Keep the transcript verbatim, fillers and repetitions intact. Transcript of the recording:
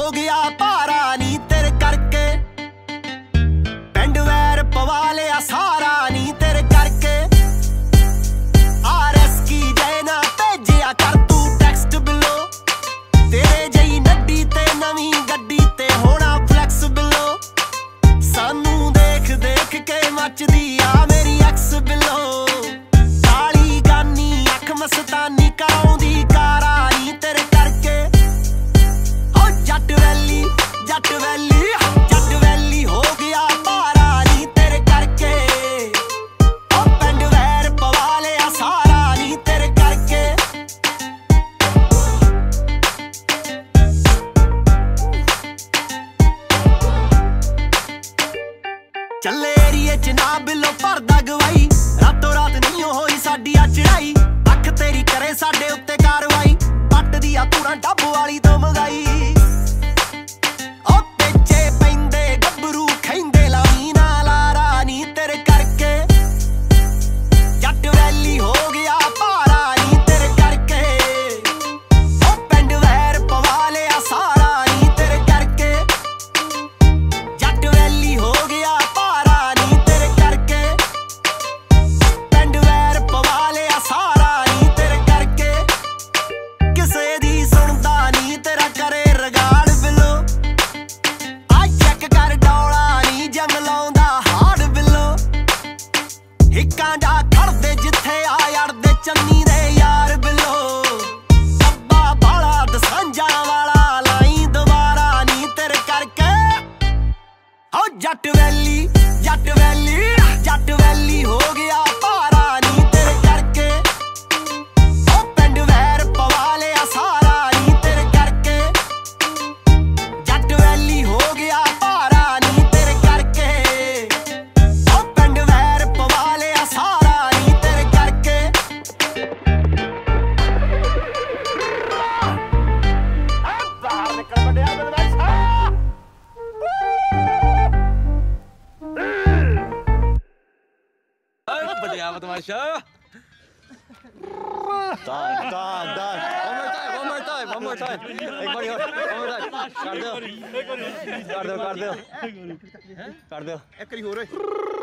ਹੋ ਗਿਆ ਭਾਰਾ ਨੀ ਤੇਰੇ ਕਰਕੇ ਪਿੰਡ ਵੈਰ ਪਵਾ ਲਿਆ ਸਾਰਾ ਨੀ ਤੇਰੇ ਕਰਕੇ ਆਰਐਸ ਕੀ ਜੈ ਨਾ ਭੇਜਿਆ ਕਰ ਤੂੰ ਟੈਕਸਟ ਬਿਲੋ ਤੇਰੇ ਜਈ ਨੱਡੀ ਤੇ ਨਵੀਂ ਗੱਡੀ ਤੇ ਹੋਣਾ ਫਲੈਕਸ ਬਿਲੋ ਸਾਨੂੰ ਦੇਖ ਦੇਖ ਕੇ ਮੱਚਦੀ ਆ ਮੇਰੀ ਐਕਸ ਬਿਲੋ ਕਾਲੀ ਗਾਨੀ ਅੱਖ ਮਸਤਾਨੀ ਕਰਾਉਂਦੀ ਕਾਰਾ ਨੀ ਤੇਰੇ ਕਰਕੇ ਹੋ ਜੱਟ ਵੈਲੀ ਜੱਟ ਵੈਲੀ ਜੱਟ ਵੈਲੀ ਹੋ ਗਿਆ ਭਾਰਾ ਨੀ ਤੇਰੇ ਕਰਕੇ ਉਹ ਪਿੰਡ ਵੈਰ ਪਵਾ ਲਿਆ ਸਾਰਾ ਨੀ ਤੇਰੇ ਕਰਕੇ ਚੱਲੇ ਏਰੀਏ ਚ ਨਾ ਬਿੱਲੋ ਭਰਦਾ ਗਵਾਈ ਰਾਤੋਂ ਰਾਤ ਨਹੀਂ ਹੋਈ ਸਾਡੀ ਆ ਚੜਾਈ ਅੱਖ ਤੇਰੀ ਕਰੇ ਸਾਡੇ ਉੱਤੇ ਕਾਰਵਾਈ ਪੱਟ ਦੀ ਆ ਤੂਰਾਂ ਡੱਬ ਵਾਲੀ ਤੋਂ ਮੰਗਾਈ ਉਹ ਪਿੱਛੇ ਪੈਂਦੇ ਗੱਭਰੂ ਖੈਂਦੇ ਲਾਵੀ ਨਾ ਲਾਰਾ ਨੀ ਤੇਰੇ ਕਰਕੇ ਜੱਟ ਵੈਲੀ ਹੋ ਗਿਆ ਭਾਰਾ ਨੀ ਤੇਰੇ ਕਰਕੇ ਉਹ ਪਿੰਡ ਵੈਰ ਪਵਾ ਲਿਆ ਸਾਰਾ ਨੀ ਤੇਰੇ ਕਰਕੇ ਜੱਟ ਵੈਲੀ ਹੋ ਗਿਆ ਭਾਰਾ ਨੀ ਤੇਰੇ ਕਰਕੇ ਪਿੰਡ ਵੈਰ ਪਵਾ ਲਿਆ ਸਾਰਾ ਨੀ ਤੇਰੇ ਕਰਕੇ ਕਿਸੇ ਦੀ ਸੁਣਦਾ ਨੀ ਤੇਰਾ ਕਰੇ ਰਗਾੜ ਬਿੱਲੋ ਆ ਚੈੱਕ ਕਰ ਡੌਲਾ ਨੀ ਜੰਗ ਲਾਉਂਦਾ ਹਾੜ ਬਿੱਲੋ ਹਿੱਕਾਂ ਜਾ ਖੜਦੇ ਜਿੱਥੇ ਆ ਅੜਦੇ ਚੰਨੀ ਦੇ ਯਾਰ ਬਿੱਲੋ ਅੱਬਾ ਬਾਲਾ ਦਸਾਂਜਾਂ ਵਾਲਾ ਲਾਈ ਦੁਬਾਰਾ ਨੀ ਤੇਰੇ ਕਰਕੇ ਹੋ ਜੱਟ ਵੈਲੀ ਜੱਟ ਵੈਲੀ ਜੱਟ ਵੈਲੀ ਹੋ ਗਿਆ ਭਾਰਾ ਨੀ ਤੇਰੇ ਕਰਕੇ ਉਹ ਪਿੰਡ ਵੈਰ ਪਵਾ ਲਿਆ ਸਾਰਾ ਨੀ ਤੇਰੇ ਕਰਕੇ ਜੱਟ ਵੈਲੀ ਹੋ ਗਿਆ ਭਾਰਾ ਨੀ ਤੇਰੇ ਕਰਕੇ ਉਹ ਪਿੰਡ ਵੈਰ ਪਵਾ ਲਿਆ ਸਾਰਾ ਨੀ ਤੇਰੇ ਕਰਕੇ ਬਾਹਰ ਨਿਕਲ ਵੱਡਿਆ ਬਦਮਾਸ਼ਾ ਵੱਡਿਆ ਬਦਮਾਸ਼ਾ Done, done, done. One more time, one more time, one more time. ਇੱਕ ਵਾਰੀ ਹੋਰ, one more time. ਕਰ ਦਿਓ ਕਰ ਦਿਓ ਕਰ ਦਿਓ ਕਰ ਦਿਓ ਇੱਕ ਵਾਰੀ ਹੋਰ ਓਏ